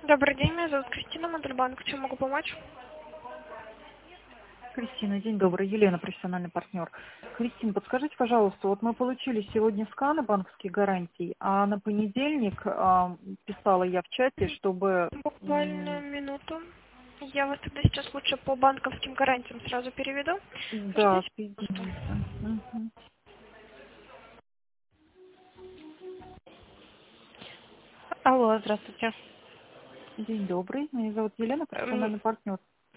Добрый день, меня зовут Кристина, Модульбанк. Чем могу помочь? Кристина, день добрый. Елена, профессиональный партнер. Кристина, подскажите, пожалуйста, вот мы получили сегодня сканы банковских гарантий, а на понедельник писала я в чате, чтобы... Буквально минуту. Я вас тогда сейчас лучше по банковским гарантиям сразу переведу. Да, Ждите, пожалуйста. соедините. Мгм. Алло, здравствуйте. День добрый. Меня зовут Елена, Эм, профессиональный партнер.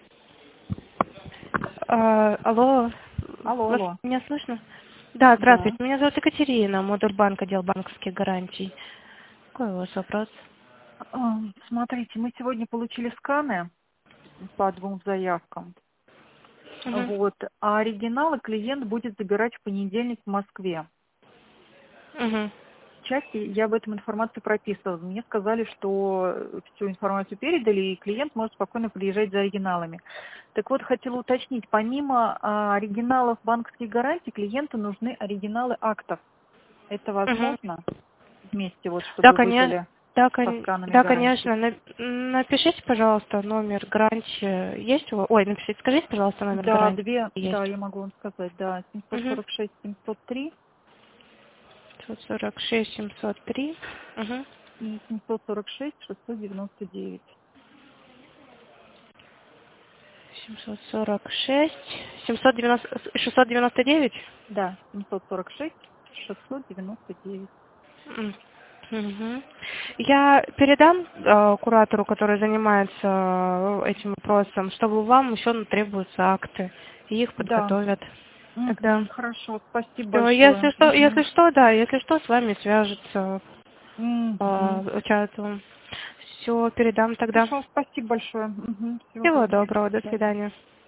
Алло, Алло, вас алло. меня слышно? Да, Да. здравствуйте. Меня зовут Екатерина, Модульбанк, отдел банковских гарантий. Какой у вас вопрос? Смотрите, мы сегодня получили сканы по двум заявкам. Угу. Вот. А оригиналы клиент будет забирать в понедельник в Москве. Угу. В чате я об этом информацию прописывала. Мне сказали, что всю информацию передали, и клиент может спокойно приезжать за оригиналами. Так вот, хотела уточнить, помимо оригиналов банковских гарантий, клиенту нужны оригиналы актов. Это Угу. возможно вместе, вот, Да, чтобы конечно. выдали Да, со сканами да, гарантий? конечно. Напишите, пожалуйста, номер гарантии. Есть у вас? Ой, напишите, скажите, пожалуйста, номер Да, гарантии две, да, есть. я могу вам сказать, да, Угу. 746-703 546 703. Угу. и 746-699. 746 790 699. Да, 746-699. Мгм. Я передам куратору, который занимается этим вопросом, чтобы вам еще требуются акты, и их Да. подготовят. Тогда Хорошо, спасибо все, большое. если что, с вами свяжутся Мгм. по чату. Все, передам тогда. Хорошо, спасибо большое. Всего Всего доброго. доброго, До до свидания. свидания.